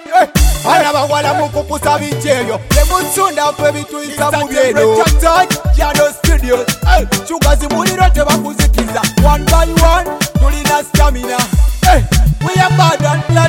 Anabawala mukupusa bicheyo Lemunsunda fe bituyisa mu byeno Jano Studios Chugazi muliro tebakuzikiza One by one tulina stamina We are bad and blood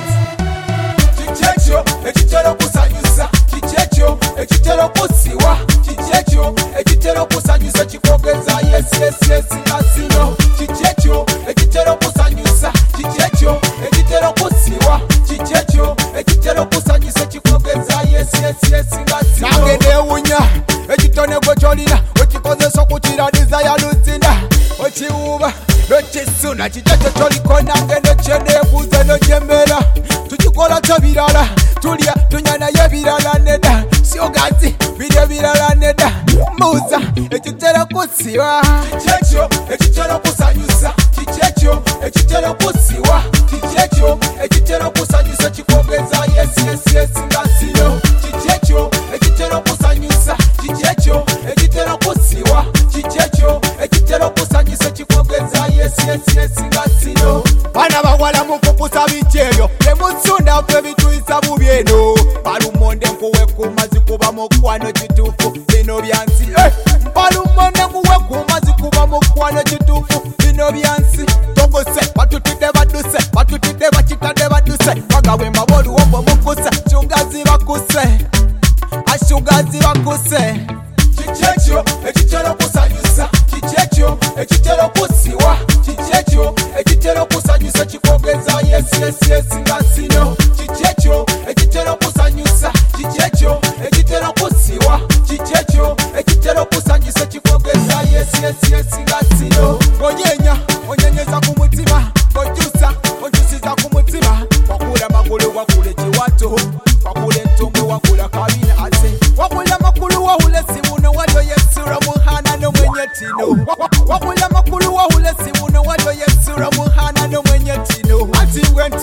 Chichecho ekitero kusanyusa Chichecho ekitero kusiwa Chichecho ekitero kusanyusa Chikogeza yes yes yes Kasino Chichecho ekitero kusanyusa Chichecho ekitero kusiwa Chichecho ekitero kusanyusa Chikogeza yes yes yes Kasino Nangede unya ekitone gwe cholina Wekikozesa okutira desire luzinda Ochiuba Nochisuna chichecho choliko nangede chenebuze nojembera Tuchikola tabirala Tulia tunyana yebirala neda Siogazi bide birala neda Muza ekitero kusiwa Chichecho ekitero kusanyusa Chichecho ekitero kusiwa Chichecho ekitero kusanyusa Chikogeza yes yes yes Ngasino Chichecho ekitero kusanyusa Chichecho ekitero kusiwa Chichecho ekitero kusanyusa Chikogeza yes yes yes Ngasino Bana bagwala mukupusa bicheyo Lemunsunda fe bituyisa mu byeno Palumonde nkuwe kumazi kuba mukwano kitufu bino byansi Palumonde nkuwe kumazi kuba mukwano kitufu bino byansi Togose batutide baduse batutide bakitade baduse Bagawe mabolu wombo mukuse Chugazi bakuse Ashugazi bakuse Chichecho ekitero kusanyusa Chichecho ekitero kusiwa Chichecho ekitero kusanyusa Chikogeza yes yes yes Ngasino Chichecho ekitero kusanyusa Chichecho ekitero kusiwa Chichecho ekitero kusanyusa Chikogeza yes yes yes Ngasino Onyenya onyenyeza kumutima Ojusa ojusiza kumutima Wakula magulu wakule chiwato Wakule ntombe wakula kabina ase Wakula makulu wahule simuno Wado yesura muhana no mwenye tino Wakula makulu wahule simuno Wado yesura muhana no mwenye tino Anti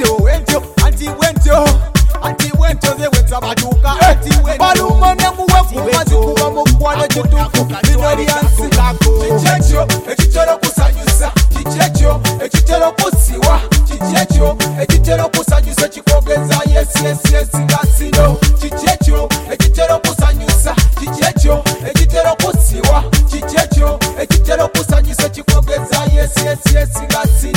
wento ze weta baduka Balumone muwe kumazi kuba mukwano kitufu Bino byansi Chichecho ekitero kusanyusa Chichecho ekitero kusiwa Chichecho ekitero kusanyusa Chikogeza yes yes yes Ngasino Chichecho ekitero kusanyusa Chichecho ekitero kusiwa Chichecho ekitero kusanyusa Chikogeza yes yes yes Ngasino